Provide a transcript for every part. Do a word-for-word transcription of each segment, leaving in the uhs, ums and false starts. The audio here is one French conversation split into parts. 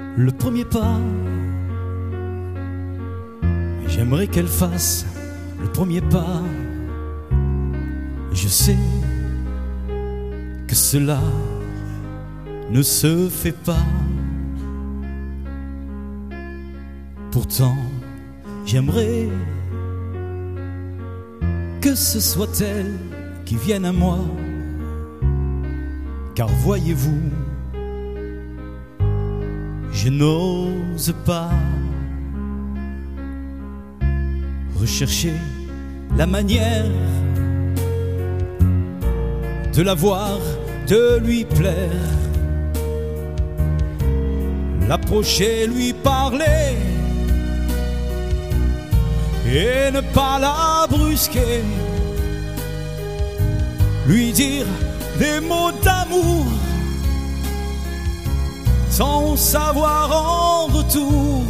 le premier pas. J'aimerais qu'elle fasse le premier pas. Je sais que cela ne se fait pas. Pourtant, j'aimerais que ce soit elle qui vienne à moi. Car voyez-vous, je n'ose pas rechercher la manière de la voir, de lui plaire, l'approcher, lui parler et ne pas la brusquer, lui dire des mots d'amour sans savoir en retour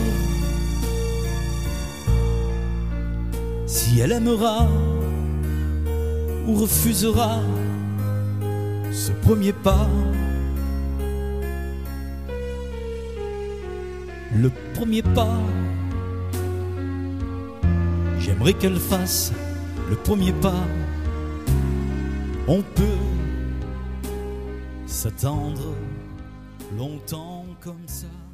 si elle aimera ou refusera ce premier pas. Le premier pas, j'aimerais qu'elle fasse le premier pas. On peut s'attendre longtemps comme ça.